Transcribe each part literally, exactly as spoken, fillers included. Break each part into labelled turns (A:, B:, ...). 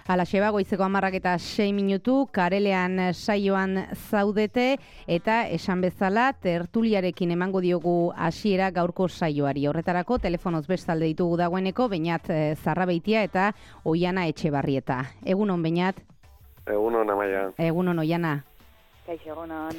A: Alaxeba, goizeko hamarrak eta sei minutu, karelean saioan zaudete, eta esan bezala, tertuliarekin emango diogu hasiera gaurko saioari. Horretarako, telefonoz bestalde ditugu dagoeneko, Beñat Zarrabeitia eta Oiana Etxebarrieta. Egunon, Beñat?
B: Egunon, Amaia.
A: Egunon, Oiana.
C: Kaixo, egunon.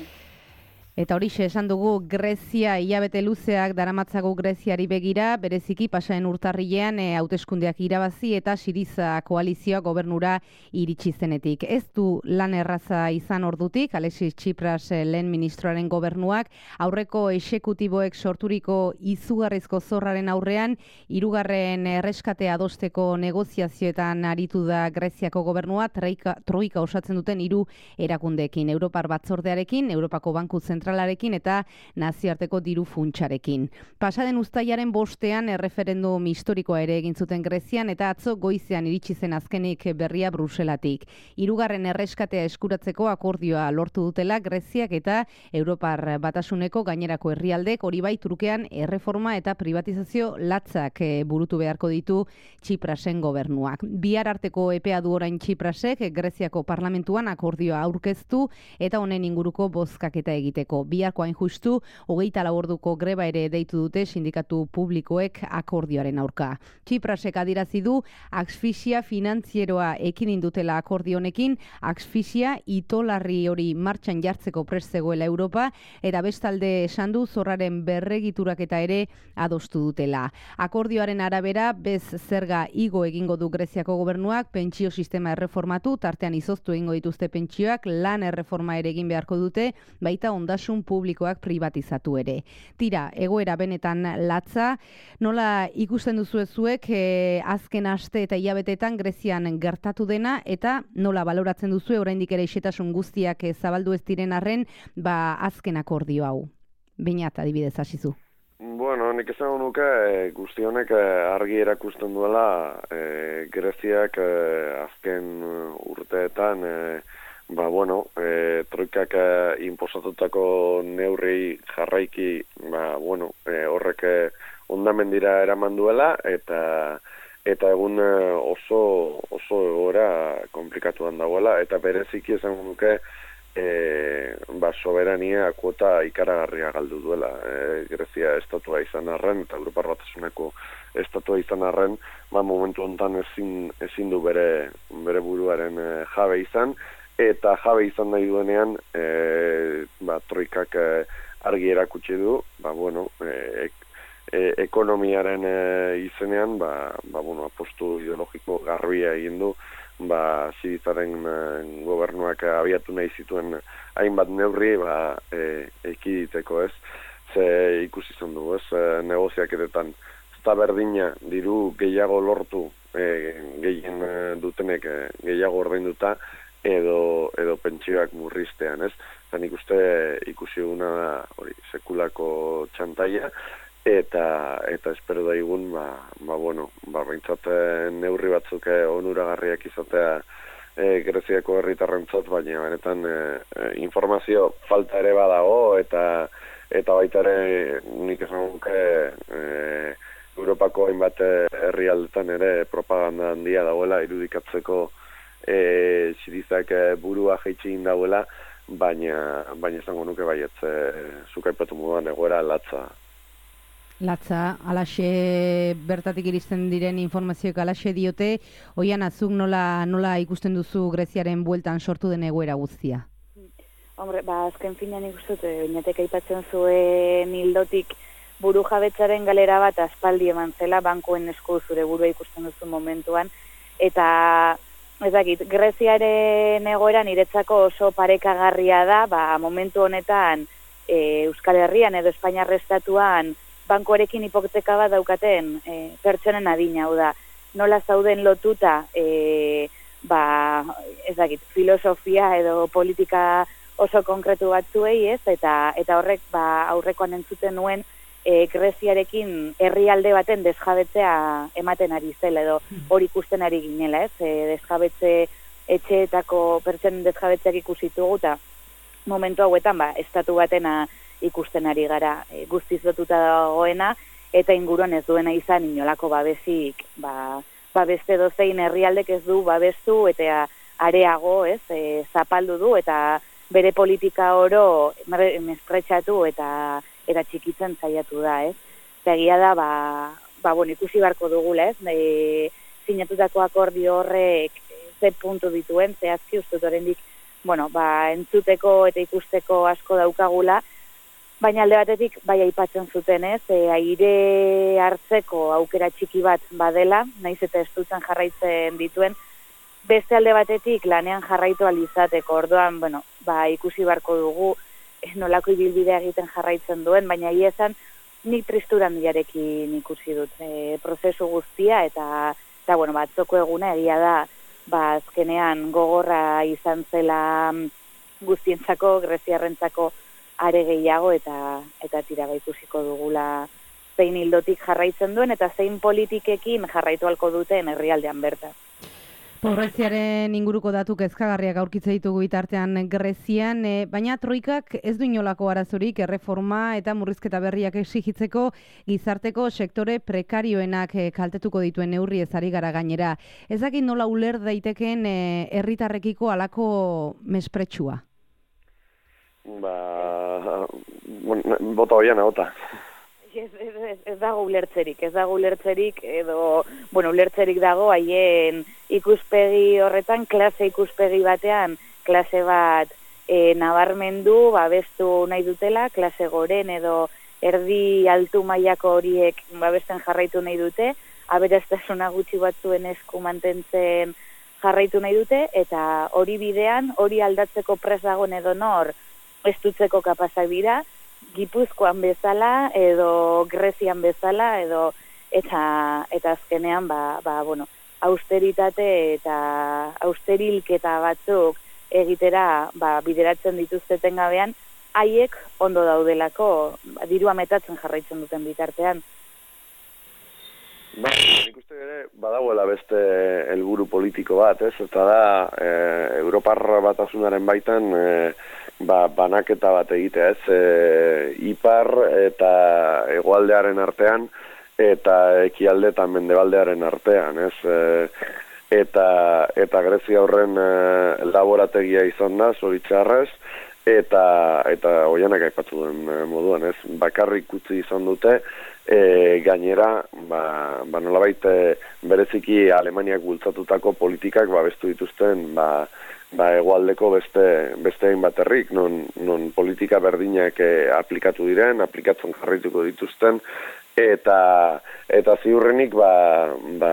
A: Eta horixe esan dugu Grezia hilabete luzeak daramatzago Greziari begira, bereziki pasaen urtarrilean e, hauteskundeak irabazi eta Siriza koalizioa gobernura iritsi zenetik. Ez du lan erraza izan ordutik, Alexis Tsipras lehen ministroaren gobernuak, aurreko exekutiboek sorturiko izugarrizko zorraren aurrean, hirugarren erreskate adosteko negoziazioetan aritu da Greziako gobernua, troika, troika osatzen duten hiru erakundeekin, Europar Batzordearekin, Europako Banku Zentralarekin, Zentralarekin eta nazioarteko diru funtsarekin. Pasaden uztailaren bostean erreferendum historikoa ere egin zuten Grezian eta atzo goizean iritsi zen azkenik berria Bruselatik. Hirugarren erreskatea eskuratzeko akordioa lortu dutela Greziak eta Europar Batasuneko gainerako herrialdek, hori bai trukean erreforma eta privatizazio latzak burutu beharko ditu Tsiprasen gobernuak. Bihar arteko epea du orain Tsiprasek Greziako parlamentuan akordioa aurkeztu eta honen inguruko bozkaketa egiteko. Biharko hain justu, hogeita lau orduko greba ere deitu dute sindikatu publikoek akordioaren aurka. Tsiprasek adierazi du asfixia finantzieroa ekidin dutela akordionekin, asfixia itolarri hori martxan jartzeko prest zegoela Europa, eta bestalde esan du zorraren berregituraketa ere adostu dutela. Akordioaren arabera, bez zerga igo egingo du Greziako gobernuak, pentsio sistema erreformatu, tartean izoztu egingo dituzte pentsioak, lan erreforma ere egin beharko dute, baita ondasun publikoak privatizatu ere. Tira, egoera benetan latza, nola ikusten duzu zuek e, azken aste eta hilabetetan Grezian gertatu dena, eta nola baloratzen duzu oraindik ere xehetasun guztiak e, zabaldu ez diren arren, ba azken akordio hau. Beñat, adibidez hasizu.
B: Bueno, nik esango nuke e, guzti honek e, argi erakusten duela e, Greziak e, azken urteetan e, Ba, bueno, e, troikak e, inposatutako neurri jarraiki, ba, bueno, e, horrek hondamendira eraman duela, eta eta egun e, oso oso egoera komplikatuan dagoela, eta bereziki esan nuke e, ba, soberania kuota ikaragarria galdu duela. E, Grezia estatua izan arren, eta Europar Batasuneko estatua izan arren, ba, momentu honetan ezin, ezin du bere, bere buruaren e, jabe izan, eta jabe izan nahi duenean e, ba, troikak e, argi erakutsi du, ba, bueno, e, e, ekonomiaren e, izenean ba, ba, bueno, apostu ideologiko garbia egin du, ba, Sirizaren e, gobernuak abiatu nahi zituen hainbat neurri ba, e, ekiditeko, ez, ze ikusi izan du, ez, e, negoziaketetan ez da berdina diru gehiago lortu e, gehien e, dutenek e, gehiago ordainduta, edo edo pentsioak murriztean, ez? Eta nik uste ikusi eguna da hori sekulako txantaia, eta eta espero da igun, ba, ba bueno, ba, behintzat neurri batzuk onuragarriak izatea e, Greziako herritarrentzat, baina benetan e, informazio falta ere badago, eta eta baita ere nik esan nuke e, Europako hainbat herrialdetan ere propaganda handia dagoela irudikatzeko E, Sirizak e, burua jaitsi egin dauela, baina baina esango nuke baietz e, zuk aipatu moduan egoera latza.
A: Latza, alaxe bertatik iristen diren informazioek alaxe diote, Oiana, zuk nola, nola ikusten duzu Greziaren bueltan sortu den egoera guztia?
C: Hombre, ba, azken finean ikustut, Beñatek aipatzen zuen hildotik buru jabetzaren galera bat aspaldi eman zela, bankuen esku zure burua ikusten duzu momentuan, eta ez dakit, Greziaren egoera niretzako oso parekagarria da, ba, momentu honetan e, Euskal Herrian edo Espainiar Estatuan bankoarekin hipoteka bat daukaten e, pertsonen adina, hau da, nola zauden lotuta e, ba, ez dakit, filosofia edo politika oso konkretu batzuei, ez, eta eta horrek ba, aurrekoan entzuten nuen E, Greziarekin herrialde baten desjabetzea ematen ari zela edo hori ikusten ari ginela, ez? E, desjabetze etxeetako pertsonen desjabetzeak ikusitugu eta momentu hauetan ba estatu batena ikusten ari gara, e, guztiz lotuta dagoena eta inguruan ez duena izan inolako babesik, ba ba beste dozein herrialdek ez du babestu eta areago, ez, e, zapaldu du eta bere politika oro mespretxatu eta eta txikitzen saiatu da, ez. Eta egia da, ba, ba bueno, ikusi barko dugula, ez, e, sinatutako akordio horrek ze puntu dituen, zehazki ustut oraindik, bueno, ba, entzuteko eta ikusteko asko daukagula, baina alde batetik bai aipatzen zuten, ez, e, aire hartzeko aukera txiki bat badela, naiz eta estutzen jarraitzen dituen, beste alde batetik lanean jarraitu alizateko, orduan, bueno, ba, ikusi barko dugu, nolako ibilbidea egiten jarraitzen duen, baina ia esan, nik tristuran diarekin ikusi dut e, prozesu guztia, eta, eta bueno, batzoko eguna egia da, ba, azkenean gogorra izan zela guztientzako, greziarrentzako are gehiago, eta, eta tira ba ikusiko dugula zein hildotik jarraitzen duen, eta zein politikekin jarraitu halko duten herrialdean bertan.
A: Pobreziaren inguruko datu kezkagarriak aurkitze ditugu bitartean Grezian, e, baina troikak ez du inolako arazorik erreforma eta murrizketa berriak exigitzeko gizarteko sektore prekarioenak e, kaltetuko dituen neurri ezari gara gainera. Ez dakit nola uler daitekeen herritarrekiko e, alako mespretsua?
B: Ba, bota hoian, bota.
C: Ez, ez, ez, ez dago ulertzerik, ez dago ulertzerik, edo, bueno, ulertzerik dago haien ikuspegi horretan, klase ikuspegi batean, klase bat e, nabarmendu, babestu nahi dutela, klase goren edo erdi altu mailako horiek babesten jarraitu nahi dute, aberastasuna gutxi batzuen esku mantentzen jarraitu nahi dute, eta hori bidean, hori aldatzeko prest dagoen edo nor, estutzeko kapazak dira, Gipuzkoan bezala edo Grezian bezala edo eta eta azkenean ba, ba bueno, austeritate eta austerilketa batzuk egitera ba, bideratzen dituzteten gabean haiek ondo daudelako ba, dirua metatzen jarraitzen duten bitartean.
B: Ba, nik uste ere badagoela beste helburu politiko bat, ez? Eta da e, Europar Batasunaren baitan e, ba, banaketa bat egitea, ez, e, ipar eta hegoaldearen artean eta ekialde eta mendebaldearen artean, ez, e, eta eta Grezia horren e, laborategia izan da, zoritxarrez, eta eta Oianak aipatu duen moduan, ez, bakarrik utzi izan dute, e, gainera, ba, ba nolabait e, bereziki Alemaniak bultzatutako politikak babestu dituzten, ba, ba hegoaldeko beste beste hainbat herrik, non, non politika berdinak eh, aplikatu diren, aplikatzen jarraituko dituzten, eta eta ziurrenik ba, ba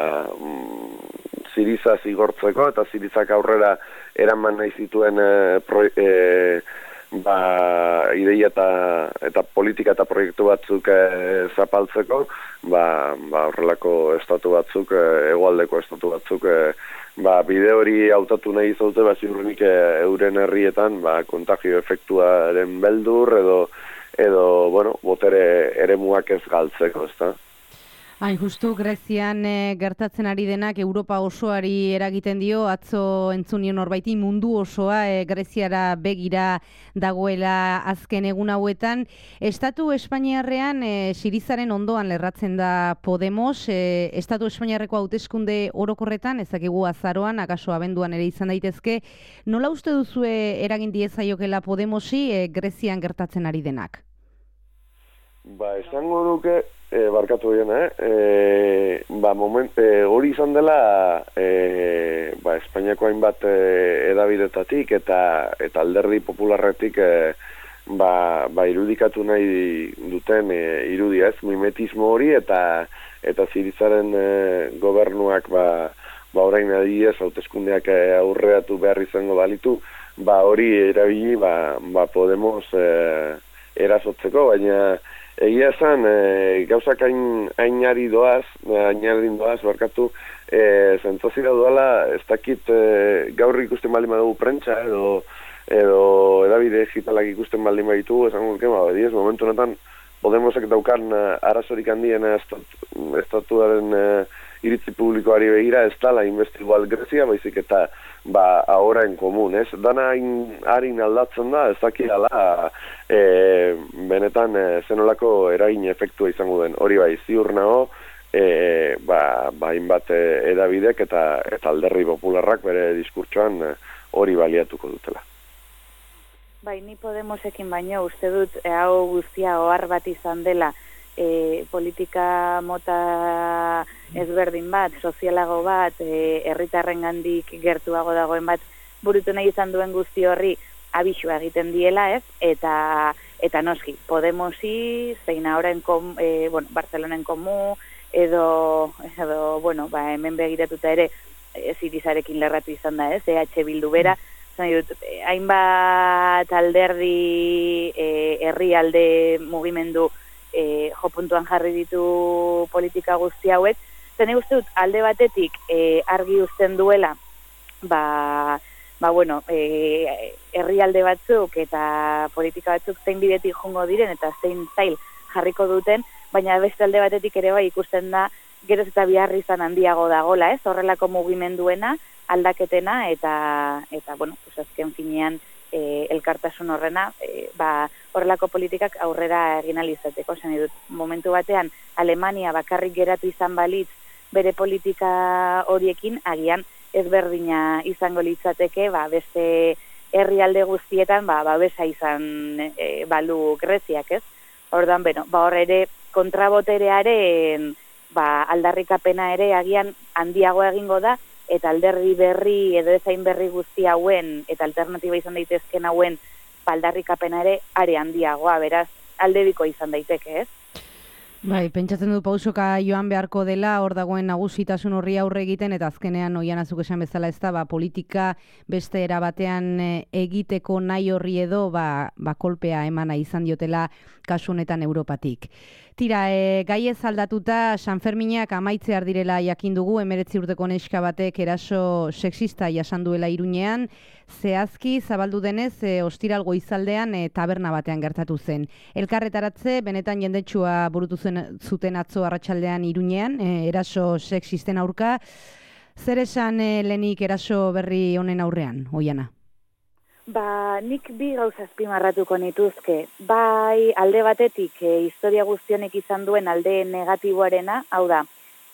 B: Siriza zigortzeko eta Sirizak aurrera eraman nahi zituen eh, pro, eh, ba, ideia eta, eta politika eta proiektu batzuk eh, zapaltzeko, ba, ba horrelako estatu batzuk, eh, hegoaldeko estatu batzuk eh, ba, bide hori hautatu nahi izaute, ba, ziurrenik e, euren herrietan, ba, kontagio efektuaren beldur, edo, edo, bueno, botere eremuak ez galtzeko, ezta?
A: Hain justu, Grezian e, gertatzen ari denak Europa osoari eragiten dio, atzo entzunion norbaiti mundu osoa e, Greziara begira dagoela azken egun hauetan. Estatu Espainiarrean e, Sirizaren ondoan lerratzen da Podemos, e, Estatu Espainiarreko hauteskunde orokorretan, ezakigu azaroan, akaso abenduan ere izan daitezke, nola uste duzue eragin diezaiokela Podemosi e, Grezian gertatzen ari denak?
B: Ba, esango duke, e, barkatu egin, eh? E, ba, moment, e, hori izan dela, e, ba, Espainiako hainbat e, edabidetatik eta eta alderdi popularretik e, ba, ba, irudikatu nahi duten e, irudia, ez, mimetismo hori eta eta Sirizaren e, gobernuak, ba, ba, orain adibidez, hauteskundeak e, aurreatu behar izango balitu, ba, hori erabili, ba, ba, Podemos e, erasotzeko, baina egia esan, e, gauzak hain, hainari doaz, hainari doaz, barkatu, e, zentzazira duela, ez dakit e, gaur ikusten baldin badugu prentsa, edo, edo edabide digitalak ikusten baldin baditu, esan gulke, ba, ediez, momentu honetan, Podemosek daukan arazorik handien estatu, estatuaren e, iritzi publikoari begira, ez dala inbesti igual Grezia, baizik eta ba, ahora en komun, ez? Dana hain harin aldatzen da, ez dakidala e, benetan e, zenolako eragin efektua izango den. Hori bai, ziur nago, e, ba, ba hainbat edabidek eta, eta alderri popularrak bere diskurtsoan hori baliatuko dutela.
C: Bai, ni Podemosekin baino uste dut e, hau guztia ohar bat izan dela e, politika mota ezberdin bat, sozialago bat, e, herritarrengandik gertuago dagoen bat burutu nahi izan duen guzti horri abisua egiten diela, ez? Eta eta noski, Podemosi, zein ahoren kom, e, bueno, Barcelonen komu, edo, edo bueno, ba, hemen begiratuta ere, e, Sirizarekin lerratu izan da, ez? E H Bildu bera, zan dut, e, hainbat alderdi, e, herrialde mugimendu e, jo puntuan jarri ditu politika guzti hauek, zen uste dut, alde batetik e, argi uzten duela, ba, ba bueno, e, herrialde batzuk eta politika batzuk zein bidetik jongo diren eta zein zail jarriko duten, baina beste alde batetik ere bai ikusten da geroz eta biharri izan handiago dagola, ez? Horrelako mugimenduena, aldaketena eta eta bueno, pues azken finean e, elkartasun horrena, e, ba horrelako politikak aurrera egin ahal izateko, esan dut, momentu batean Alemania bakarrik geratu izan balitz bere politika horiekin agian ezberdina izango litzateke, ba, beste herrialde guztietan ba, babesa izan e, balu Greziak, ez? Orduan, beno, ba, hor ere kontraboterearen ba, aldarrikapena ere agian handiago egingo da, eta alderdi berri edo ezain berri guzti hauen, eta alternatiba izan daitezken hauen ba, aldarrikapena ere are handiagoa, beraz, aldebiko izan daiteke, ez?
A: Bai, pentsatzen du pausoka joan beharko dela, hor dagoen nagusitasun horri aurre egiten, eta azkenean oian azuk esan bezala ez da, ba, politika beste era batean egiteko nahi horri edo, ba, ba kolpea emana izan diotela kasu honetan Europatik. Tira, e, gai ez aldatuta, Sanferminak amaitzear direla jakin dugu, emeretzi urteko neska batek eraso sexista jasan duela Iruñean, zehazki zabaldu denez, e, ostiral goizaldean e, taberna batean gertatu zen. Elkarretaratze, benetan jendetsua burutu zen, zuten atzo arratsaldean Iruñean, e, eraso sexisten aurka. Zer esan e, lehenik eraso berri honen aurrean, Oiana?
C: Ba, nik bi gauza azpimarratuko nituzke. Bai, alde batetik, e, historia guztionek izan duen alde negatiboarena, hau da,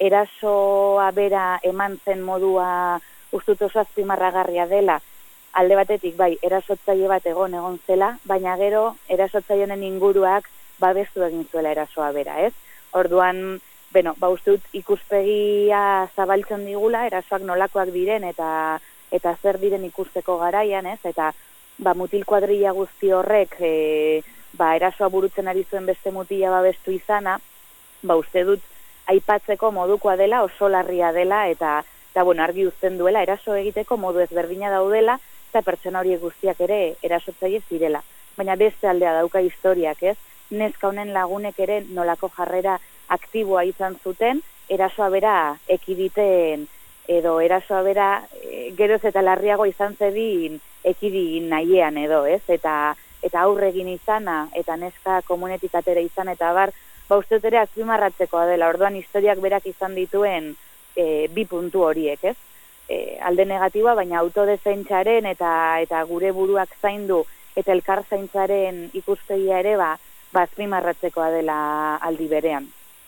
C: erasoa bera eman zen modua ustut oso azpimarragarria dela, alde batetik, bai, erasotzaile bat egon egon zela, baina gero erasotzaile honen inguruak babestu egin zuela erasoa bera, ez? Orduan, beno, ba, uste dut ikuspegia zabaltzen digula, erasoak nolakoak diren eta eta zer diren ikusteko garaian, ez? Eta ba, mutil kuadrilla guzti horrek e, ba, erasoa burutzen ari zuen beste mutila babestu izana, ba, uste dut aipatzeko modukoa dela, oso larria dela, eta, eta bueno, argi uzten duela, eraso egiteko modu ezberdina daudela, eta pertsona horiek guztiak ere erasotzaile zirela. Baina beste aldea dauka historiak, ez? Neska honen lagunek ere nolako jarrera aktiboa izan zuten, erasoa bera ekiditen, edo erasoa bera e, geroz eta larriago izan zedin ekidin nahiean edo, ez? Eta eta aurregin izana, eta neska komunetik atera izan, eta bar, ba uste dut ere azpimarratzekoa dela, orduan historiak berak izan dituen e, bi puntu horiek, ez? E, alde negatiboa, baina autodefentsaren eta eta gure buruak zaindu eta elkar zaintzaren ikuspegia ere, ba, ba azpimarratzekoa dela aldi berean.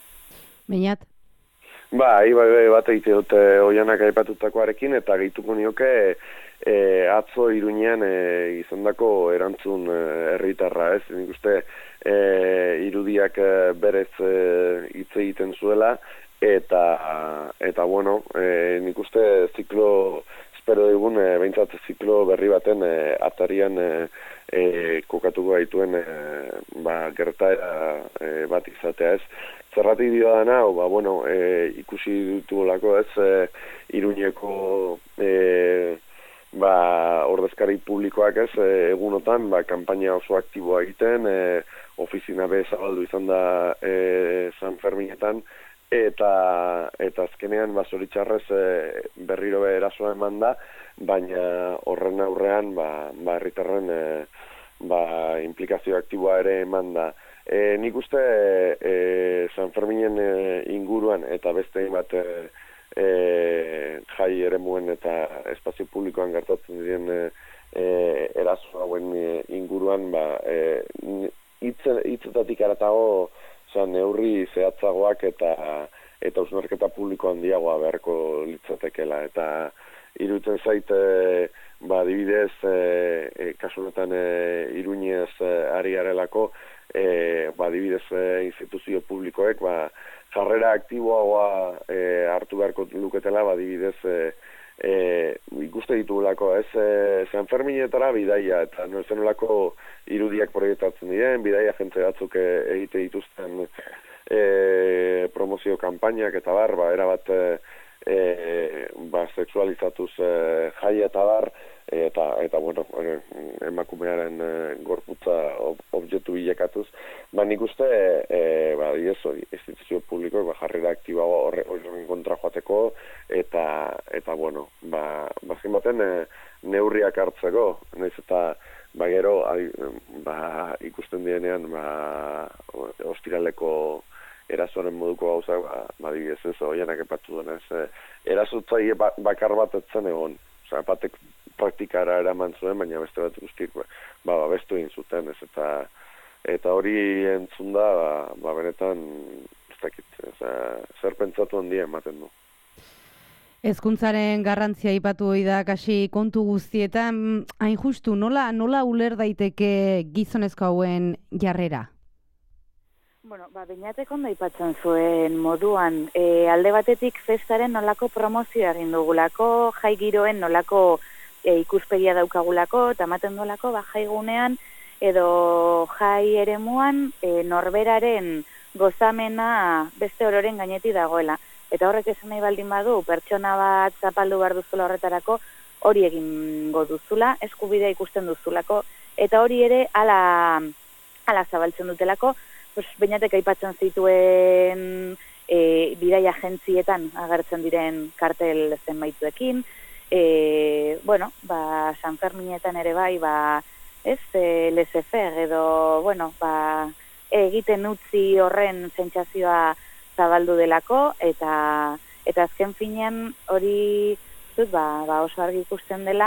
A: Beñat?
B: Ba, iba bat egite dute Oianak aipatutakoarekin, eta gehituko nioke e, atzo Iruñean e, izandako erantzun herritarra, ez? Nik uste e, irudiak e, berez hitz e, egiten zuela, eta, eta bueno, e, nik uste ziklo, espero digun, e, behintzat ziklo berri baten e, atarian e, e, kokatuko gaituen e, ba, gertaera e, bat izatea, ez? Zerratik dio dana, ba, bueno, e, ikusi ditugolako, ez, e, Iruñeko e, ba, ordezkari publikoak, ez, e, egunotan, ba, kanpaina oso aktiboa egiten, e, ofizina be zabaldu izan da e, Sanferminetan, eta eta azkenean, ba, zoritxarrez e, berriro be erasoa eman da, baina horren aurrean, ba, ba herritarren e, ba, implikazio aktiboa ere eman da. E, nik uste e, Sanferminen e, inguruan eta beste bat e, e, jai eremuen eta espazio publikoan gertatzen diren e, e, eraso hauen e, inguruan ba, e, hitzetatik aratago neurri zehatzagoak eta eta hausnarketa publiko handiagoa beharko litzatekeela. Eta iruditzen zait, e, ba, adibidez, e, e, kasu honetan e, Iruñez e, ari garelako, e, ba, adibidez e, instituzio publikoek, ba, jarrera aktiboagoa e, hartu beharko luketela, ba, adibidez, e, e, ikuste ditugulako, ez, e, San Ferminetara bidaia, eta no, zenolako irudiak proiektatzen diren, bidaia jente batzuk e, egite dituzten e, promozio kanpainak eta bar, ba, erabat e, e, ba, sexualizatuz e, jai eta bar, eta, eta bueno, e, emakumearen e, gorputza ob, objektu bilakatuz, ba, nik uste, e, ba, diezo, instituzio publiko, ba, jarrera aktibago horren kontra joateko, eta, eta bueno, ba, bazken baten e, neurriak hartzeko, nahiz eta, ba, gero, adi, ba, ikusten dienean, ba, ostiraleko erasoaren moduko gauza, ba, ba dibidez ez, oianak epatu denez, e, erasotzaile ba, bakar bat etzen egon, osea, batek praktikara eraman zuen, baina beste bat guztik, ba, ba, bestu egin zuten, ez, eta, eta hori entzun da, ba, ba benetan, ez dakit, zer pentsatu handia ematen du.
A: Hezkuntzaren garrantzia aipatu ohi da kasi kontu guztietan, hain justu, nola, nola uler daiteke gizonezko hauen jarrera?
C: Bueno, ba, Beñatek ondo aipatzen zuen moduan, e, alde batetik festaren nolako promozioa egin dugulako, jai giroen nolako e, ikuspegia daukagulako, eta ematen dolako, ba, jaigunean edo jai eremuan e, norberaren gozamena beste ororen gaineti dagoela. Eta horrek esan nahi baldin badu, pertsona bat zapaldu behar duzula horretarako, hori egingo duzula, eskubidea ikusten duzulako, eta hori ere ala, ala zabaltzen dutelako, pues, Beñatek aipatzen zituen e, bidaia agentzietan agertzen diren kartel zenbaituekin, e, bueno, ba, San Ferminetan ere bai, ba, ez, e, lesefer edo, bueno, ba, egiten utzi horren sentsazioa zabaldu delako, eta eta azken finean hori dut, ba, ba oso argi ikusten dela,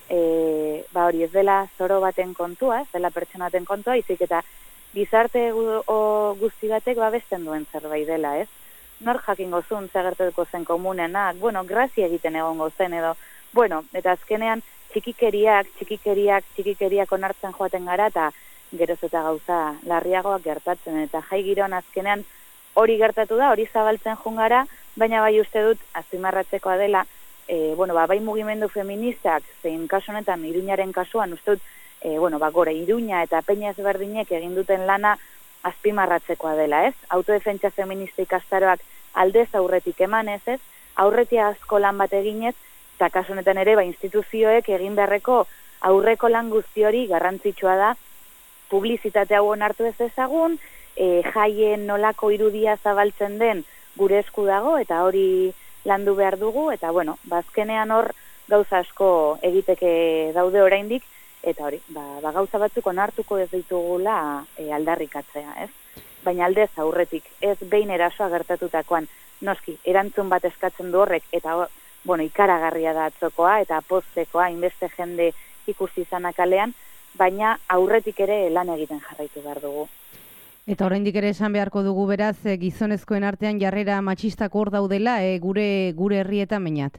C: e, ba hori ez dela zoro baten kontua, ez dela pertsona baten kontua, izik eta gizarte o guzti batek babesten duen zerbait dela, ez? Nor jakingo zuen zagertuko zen komunenak, bueno, grazia egiten egongo zen edo, bueno, eta azkenean txikikeriak, txikikeriak, txikikeriak onartzen joaten gara, eta geroz eta gauza larriagoak gertatzen, eta jai giroan azkenean hori gertatu da, hori zabaltzen jungara, baina bai uste dut, azpimarratzekoa dela, e, bueno, ba, bai mugimendu feministak, zein kasu honetan, Iruñaren kasuan, uste dut, e, bueno, ba, gore, Iruña eta Peña ezberdinek egin duten lana azpimarratzekoa dela, ez? Autodefentsa feminista ikastaroak aldez aurretik emanez, ez? Aurretia asko lan bat eginez, eta kasu honetan ere, ba, instituzioek egin beharreko aurreko lan guzti hori garrantzitsua da, publizitate hau onartu ez ezagun, E, jaien nolako irudia zabaltzen den gure esku dago, eta hori landu behar dugu, eta bueno, bazkenean hor gauza asko egiteke daude oraindik, eta hori, ba, ba gauza batzuk onartuko ez ditugula e, aldarrikatzea, ez? Baina aldez aurretik, ez behin erasoa gertatutakoan, noski, erantzun bat eskatzen du horrek, eta bueno, ikaragarria da atzokoa, eta poztekoa, inbeste jende ikusi izanak kalean, baina aurretik ere lan egiten jarraitu behar dugu.
A: Eta oraindik ere esan beharko dugu beraz, e, gizonezkoen artean jarrera matxistak hor daudela, e, gure gure herrietan bainat.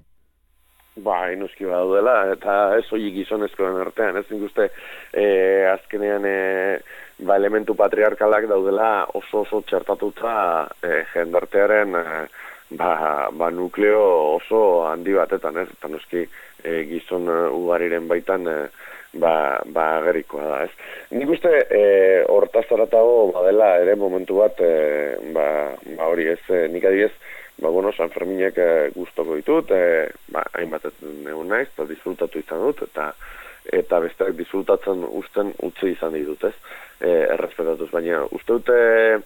B: Ba, inoski daudela, eta ez hori gizonezkoen artean, ez ikuste e, azkenean e, ba, elementu patriarkalak daudela oso oso txertatuta e, jendartearen e, ba, ba, nukleo oso handi batetan, ez? Eta noski e, gizon ugariren baitan e, ba, ba agerikoa da, ez. Nik uste e, hortazaratago badela ere momentu bat, e, ba, ba hori ez, e, nik adibidez, ba, bueno, San Ferminek e, gustoko ditut, e, ba, hainbat egun naiz, eta disfrutatu izan dut, eta eta besteak disfrutatzen usten utzi izan ditut, ez, e, errespetatuz, baina uste dute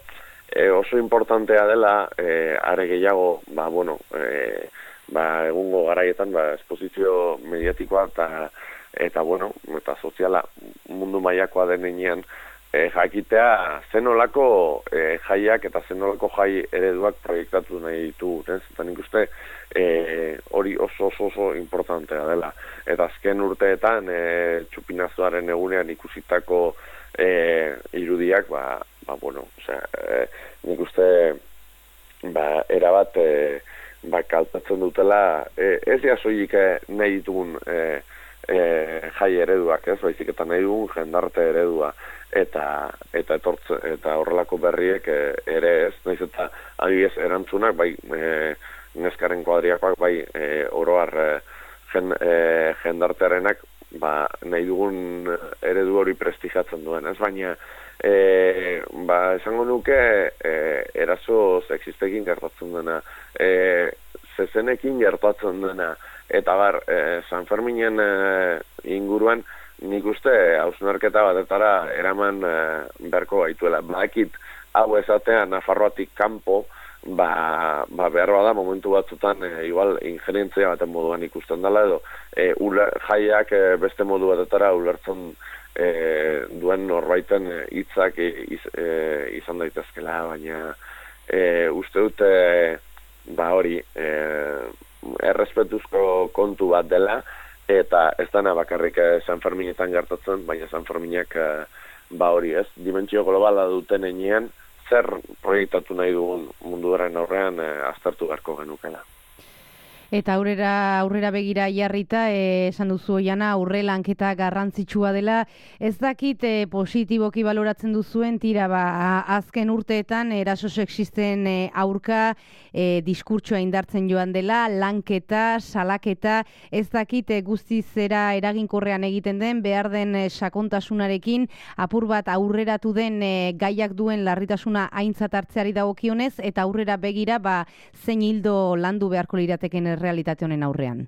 B: e, oso importantea dela, e, are gehiago, ba, bueno, e, ba, egungo garaietan, ba, esposizio mediatikoa, eta eta bueno, eta soziala mundu mailakoa denean e, jakitea zenolako e, jaiak eta zenolako jai ereduak proiektatu nahi ditugu, ez? Eta nik uste e, hori oso oso oso importantea dela. Eta azken urteetan e, txupinazoaren egunean ikusitako e, irudiak, ba, ba bueno, osea, e, nik uste ba, erabat e, ba, kaltatzen dutela, e, ez ja soilik nahi ditugun e, e, jai ereduak, ez, baizik eta nahi dugun jendarte eredua, eta eta etortze, eta horrelako berriek e, ere ez, nahiz eta adibidez erantzunak, bai e, neskaren kuadriakoak, bai e, oroar e, jen, e, jendartearenak, ba, nahi dugun eredu hori prestigiatzen duen, ez, baina E, ba, esango nuke e, eraso sexistekin gertatzen dena, e, zezenekin gertatzen dena, eta bar, e, San Ferminen e, inguruan nik uste hausnarketa batetara eraman e, beharko gaituela. Badakit hau esatea Nafarroatik kanpo, ba, ba behar bada momentu batzutan e, igual ingerientzia baten moduan ikusten dela edo e, ule, jaiak e, beste modu batetara ulertzen E, duen norbaiten hitzak e, iz, e, izan daitezkela, baina e, uste dute ba hori e, errespetuzko kontu bat dela, eta ez dana bakarrik San Ferminetan gertatzen, baina San Ferminek e, ba hori ez, dimentsio globala duten enean, zer proiektatu nahi dugun munduaren aurrean e, aztertu beharko genukela.
A: Eta aurrera aurrera begira jarrita, eh, esan duzu Oiana, aurre lanketa garrantzitsua dela. Ez dakit eh, positiboki baloratzen duzuen, tira, ba, azken urteetan eraso sexisten eh, aurka eh, diskurtsoa indartzen joan dela, lanketa, salaketa, ez dakit eh, guztiz zera eraginkorrean egiten den, behar den eh, sakontasunarekin, apur bat aurreratu den eh, gaiak duen larritasuna aintzat hartzeari dagokionez, eta aurrera begira, ba, zein hildo landu beharko lirateken realitate honen aurrean.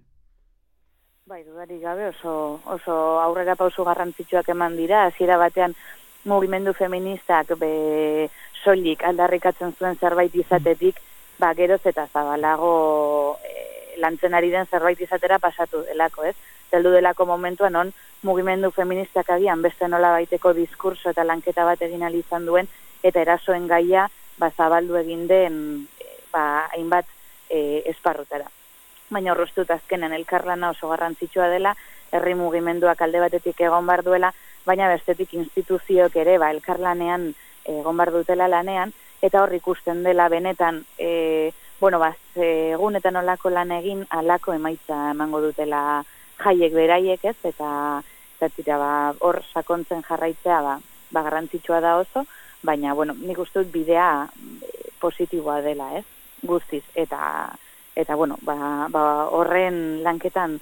C: Bai, dudarik gabe oso, oso aurrera pauso garrantzitsuak eman dira, hasiera batean mugimendu feministak be soilik aldarrikatzen zuen zerbait izatetik, ba geroz eta zabalago e, lantzen ari den zerbait izatera pasatu delako, ez? Zeldu delako momentuan on mugimendu feministak agian beste nola baiteko diskurso eta lanketa bat egin ahal izan duen, eta erasoen gaia ba zabaldu egin den e, ba hainbat e, esparrutara. Baina horreztut azkenen elkarlana oso garrantzitsua dela, herri mugimenduak alde batetik egon bar duela, baina bestetik instituzioek ere ba, elkarlanean egon bar dutela lanean, eta hor ikusten dela benetan, e, bueno, ba, egunetan olako lan egin, alako emaitza emango dutela jaiek beraiek ez, eta zatira, ba, hor sakontzen jarraitzea ba, ba, garrantzitsua da oso, baina, bueno, nik uste dut bidea positiboa dela, ez, guztiz, eta Eta, bueno, ba, ba, horren lanketan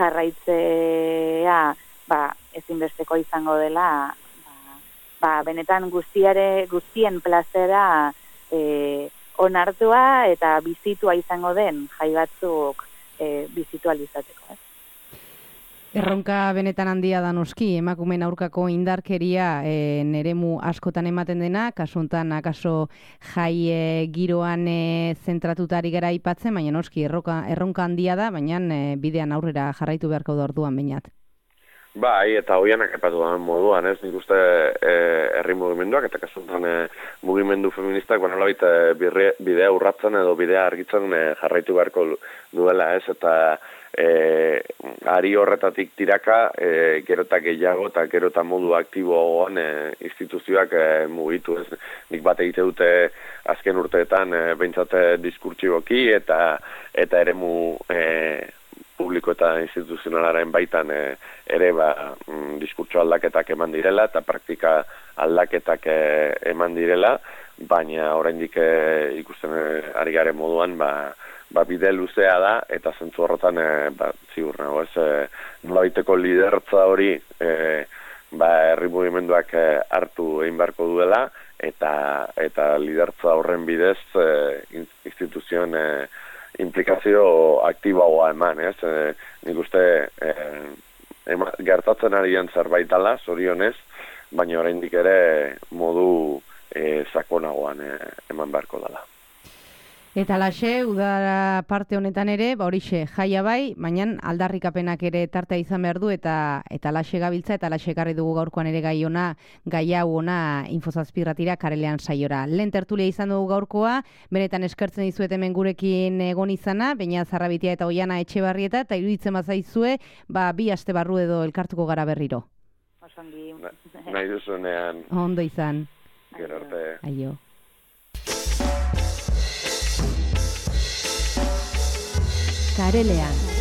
C: jarraitzea ba, ezinbesteko izango dela, ba, ba, benetan guztiare, guztien plazera e, onartua eta bizitua izango den jai batzuk e, bizitualizateko. Ez?
A: Erronka benetan handia da noski, emakumeen aurkako indarkeria e, neremu askotan ematen dena, kasu hontan akaso jai e, giroan e, zentratutari gara aipatzen, baina noski erronka, erronka handia da, baina e, bidean aurrera jarraitu beharko da orduan bainat.
B: Bai, eta hoianak epatu da moduan, ez, nik uste e, herri mugimenduak, eta kasu hontan e, mugimendu feministak, baina labit e, bidea urratzen edo bidea argitzen e, jarraitu beharko duela, ez, eta E, ari horretatik tiraka e, gero eta gehiago eta gero eta modu aktiboan e, instituzioak e, mugitu ez. Nik bat egite dute azken urteetan e, behintzate diskurtsiboki eta eta eremu e, publiko eta instituzionalaren baitan e, ere ba, mm, diskurtso aldaketak eman direla eta praktika aldaketak e, eman direla, baina oraindik e, ikusten e, ari garen moduan ba ba, bide luzea da, eta zentzu horretan e, ba, ziur nago, ez, e, nolabiteko lidertza hori e, ba, herri mugimenduak e, hartu egin beharko duela, eta eta lidertza horren bidez e, instituzioen e, implikazio aktiboagoa eman, ez, e, nik uste e, ema, gertatzen ari zerbait dela, zorionez, baina oraindik ere modu e, sakonagoan e, eman beharko dela.
A: Eta laxe, udara parte honetan ere, ba horixe, jaia bai, baina aldarrikapenak ere tartea izan behar du, eta eta laxe gabiltza, eta laxe ekarri dugu gaurkoan ere gai ona, gai hau ona Infozazpirratira Karelean saiora. Lehen tertulia izan dugu gaurkoa, benetan eskertzen dizuet hemen gurekin egon izana, baina Zarrabitia eta Oiana Etxebarrieta, eta iruditzen bazaizue, ba bi aste barru edo elkartuko gara berriro.
C: Osongi.
B: Nahi duzunean.
A: Ondo izan.
B: Gero arte.
A: Aio.
D: Karelean.